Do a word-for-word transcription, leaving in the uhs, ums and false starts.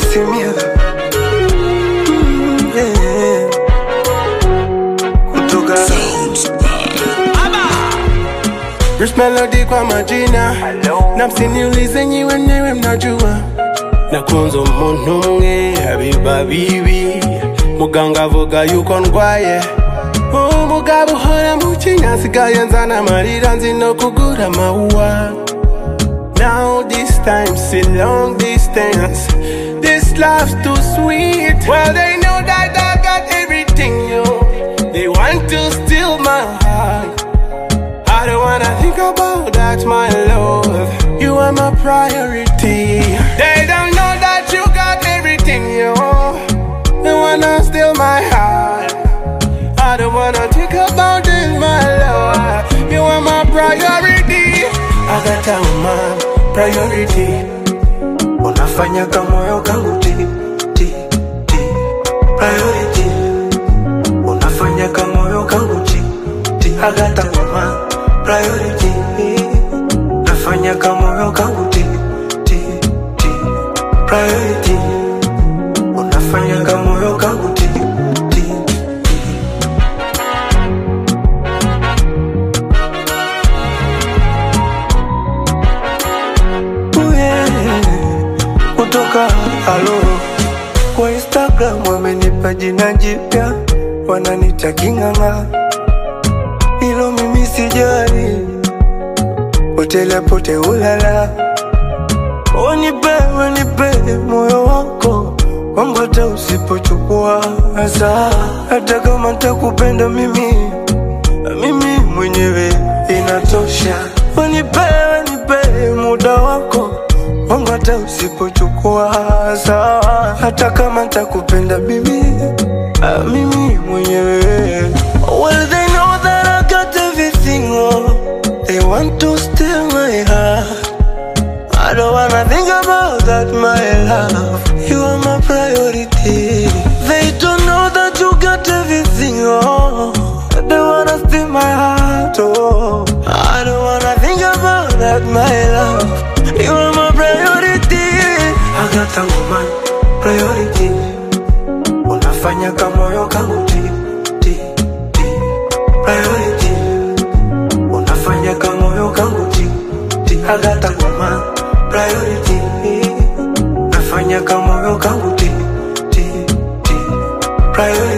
Kasimia mm, yeah. Kutoka Rich Melody kwa majina na msiniulize nyi wenyewe mnajua na kunzo muntu mwe habiba bibi muganga vuga yuko ndwaye umugabo hora mu kinyasi gayanzana marira nzino kugura maua. Now this time see long distance, this love's too sweet. Well they know that I got everything, yo. They want to steal my heart. I don't wanna think about that, my love. You are my priority. They don't know that you got everything, yo. They wanna steal my heart. I don't wanna think about this, my love. You are my priority. I got a woman priority. Unafanya kama moyo kangu ti ti ti. Priority. Unafanya kama moyo kangu ti ti. I got a woman priority. Unafanya kama moyo kangu ti ti ti. Priority. Unafanya kama moyo kangu ti ti ti. Kutoka halo kwa Instagram wamenipa jina jipya wananita King'ang'a, ilo mimi sijali, potele pote ulala. Wanipe, wanipe moyo wako wangu hata usipochukua hasa, hata kama nitakupenda mimi mimi mwenyewe inatosha. Wanipe, wanipe muda wako wangu hata usipochukua sawa, hata kama nitakupenda mimi mimi mwenyewe. Well they know that I got everything, oh. They want to steal my heart. I don't wanna think about that, my love. You are my priority. They don't know that you got everything, oh. They wanna steal my heart, oh. I don't wanna think about that, my love. You are my priority. I got a woman priority. Unafanya kama moyo kangu ti ti ti. Priority. Unafanya kama moyo kangu ti ti. I got a woman priority. Unafanya kama moyo kangu ti ti ti. Priority.